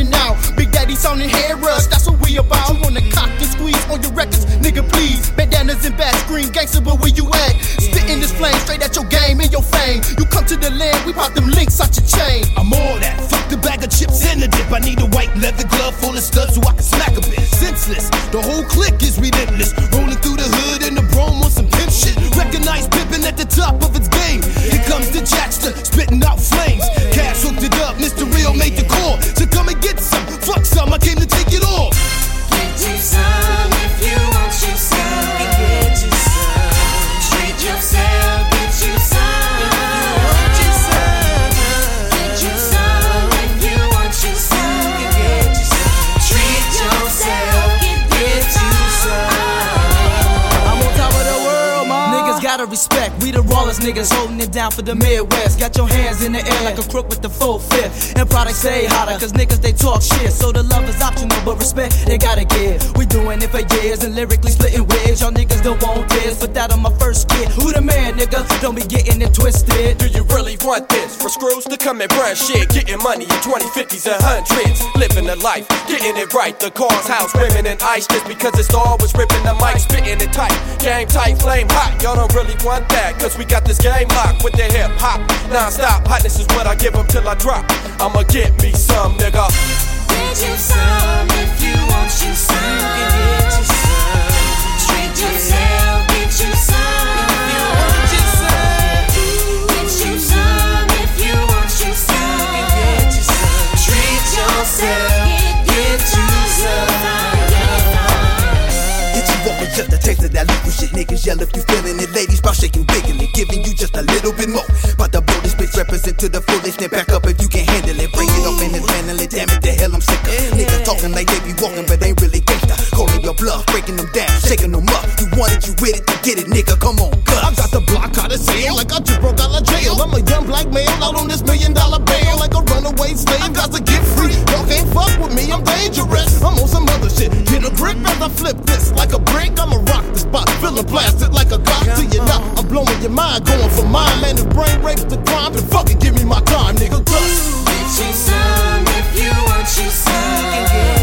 and out. Big Daddy sounding hair rush, that's what we about. You wanna cock and squeeze on your records, nigga please. Bandanas and bad screen gangster, but where you at? Spitting this flame straight at your game and your fame. You come to the land, we pop them links out your chain. I'm all that, fuck the bag of chips and the dip. I need a white leather glove full of studs so I can smack a bit. Senseless, the whole clique is relentless. Rolling through the hood in the Rome on some pimp shit. Recognize Pippin at the top of its game. Here comes the Jackster, spitting out flames. Cash hooked it up, Mr. Real made the call. So come and get some, fuck some, I came to take it all. Get you some if you want you some. Get you some. Treat yourself, get you some. Get you some if you want you some. Get you some. Treat yourself, get you some. I'm on top of the world, man. Niggas gotta respect. We the rawest niggas holding it down for the Midwest. Got your hands in the air like a crook with the full fifth. And products say hotter, cause niggas they talk shit. So the love is optional, but respect they gotta give. We doing it for years and lyrically splitting wigs. Y'all niggas don't want this, put that on my first kid. Who the man, nigga? Don't be getting it twisted. Do you really want this? For screws to come and run shit, getting money in 2050s and hundreds. Living the life, getting it right. The cars, house, women, and ice. Just because it's all was ripping the mic, spitting it tight. Game tight, flame hot. Y'all don't really want that, cause we got this game locked with the hip hop. Non-stop hotness is what I give them till I drop. I'ma get me some, nigga. Get you some if you want you some. Get you some. Treat yourself, get you some. If you want you some. Get you some if you want you some. Get you some. Treat yourself, get you some. Get you off with just a taste of that liquid shit. Niggas yell if you feeling it. Ladies bout shaking bigly, giving you just a little bit more. But the blow this bitch represent to the fullest. Then back up if you can handle it. Bring it up and it's handle it. Damn it, the hell I'm sick of. Niggas talking like they be walking, but ain't really gangsta. Calling your bluff, breaking them down, shaking them up. You want it, you with it, to get it, nigga. Come on, cuz. I got the block out of sale, like I just broke out of jail. I'm a young black male out on this $1 million bail, like a runaway slave. Got to get free. Y'all can't fuck with me, I'm dangerous. I'm on some other shit. Get a grip as I flip this like a brick. I'ma rock the spot, feeling blasted like a cop to you now. I'm blowing your mind, going for mine, man. The brain rapes the crime, then fucking give me my time, nigga. Get you some if you want you some.